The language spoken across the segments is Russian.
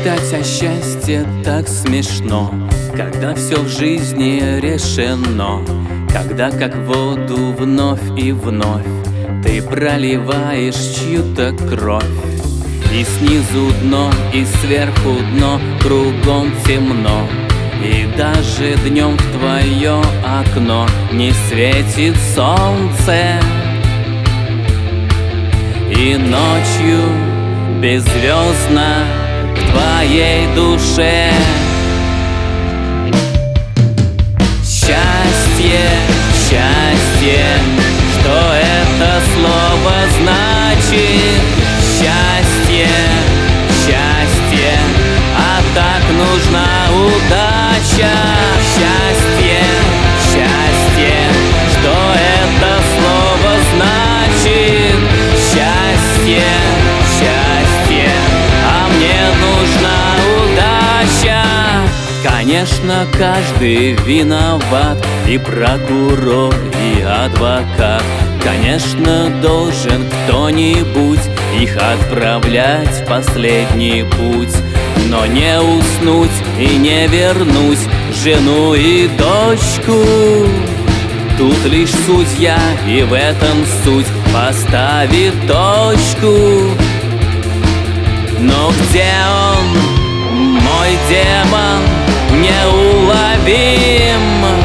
Мечтать о счастье так смешно, когда все в жизни решено, когда как воду вновь и вновь ты проливаешь чью-то кровь. И снизу дно, и сверху дно, кругом темно, и даже днем в твое окно не светит солнце, и ночью беззвездно в твоей душе. Счастье, счастье, что это слово значит? Счастье, счастье, а так нужна удача. Счастье, счастье, что это слово значит? Счастье, счастье, а мне нужна удача. Конечно, каждый виноват, и прокурор, и адвокат. Конечно, должен кто-нибудь их отправлять в последний путь, но не уснуть и не вернуть жену и дочку. Тут лишь судья, и в этом суть, поставит точку. Но где он, мой демон, неуловим?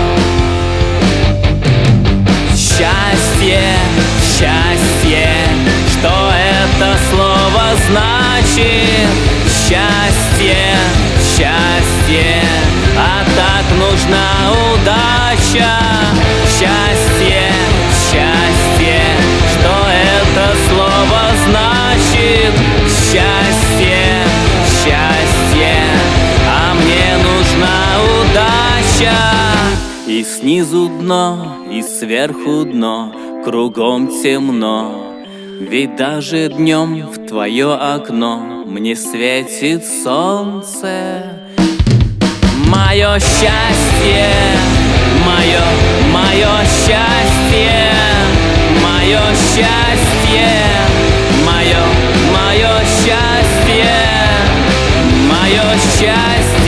Счастье, счастье, что это слово значит? Счастье, счастье, а так нужна удача. Счастье, счастье, что это слово значит? Счастье, счастье, а мне нужна удача. И снизу дно, и сверху дно, кругом темно, ведь даже днем в твое окно мне светит солнце. Мое счастье, мое счастье, мое счастье, мое счастье, мое счастье.